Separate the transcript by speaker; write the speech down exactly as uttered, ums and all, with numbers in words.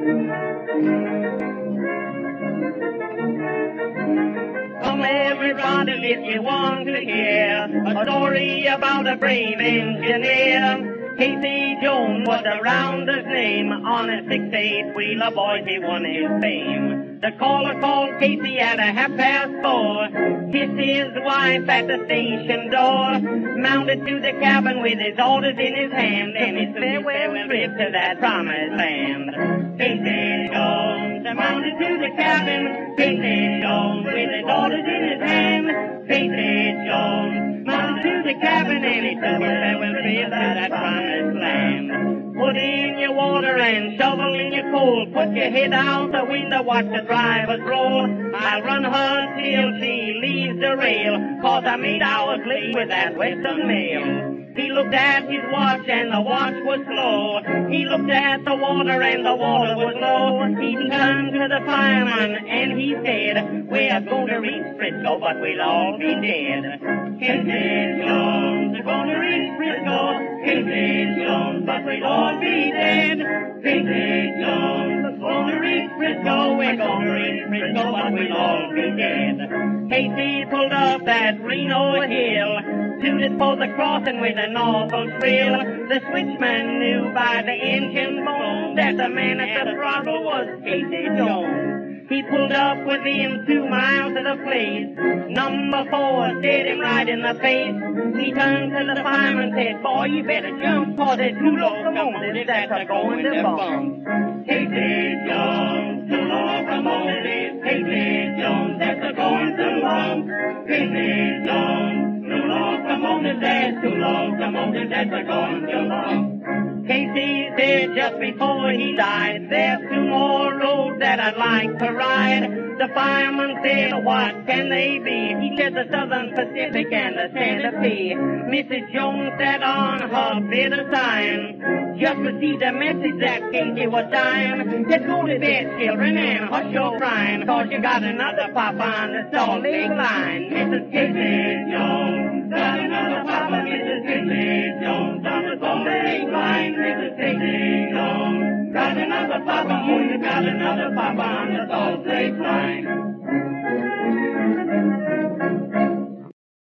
Speaker 1: Come everybody if you want to hear a story about a brave engineer. Casey Jones was a rounder's name. On a six-eight wheeler, boys, he won his fame. The caller called Casey at a half past four, kissed his wife at the station door, mounted to the cabin with his orders in his hand, and his farewell trip to that promised land. Casey Jones mounted to the cabin, Casey Jones with his orders in his hand, Casey Jones mounted to the cabin, and he took his farewell trip to that promised land. Put in your water and shovel in your coal. Put your head out the window, watch the drivers roll. I'll run her till she leaves the rail, 'cause I made hours late with that Western mail. He looked at his watch and the watch was slow. He looked at the water and the water was low. He turned to the fireman and he said, "We're going to reach Frisco, but we'll all be dead." Casey Jones, we're going to reach Frisco. Casey Jones, but we'll all be dead. Casey Jones, we're going to reach Frisco. We're going to reach Frisco, but we'll all be dead. Casey pulled up that Reno hill, suited for the crossing with an awful thrill. The switchman knew by the engine moan that the man at the throttle was Casey Jones. He pulled up within two miles of the place. Number four stared him right in the face. He turned to the fireman and said, "Boy, you better jump, 'cause there's two locomotives that are going to bump." Casey Jones, two locomotives. Casey Jones, that's a going to bump. Casey Jones, two locomotives, there's two locomotives that's a going to bump. Casey said just before he died, "There's two more roads that I'd like to ride." The fireman said, "What can they be?" He said, "The Southern Pacific and the Santa Fe." Missus Jones sat on her bed of sighing, just received a message that Casey was dying. "Let's go to bed, children, and hush your crying, 'cause you got another papa on the Salt Lake line." Missus Casey Jones got another papa, Missus Casey Jones on the Salt Lake line. Missus Casey Jones got another papa, oh, you got another papa on the Salt Lake line.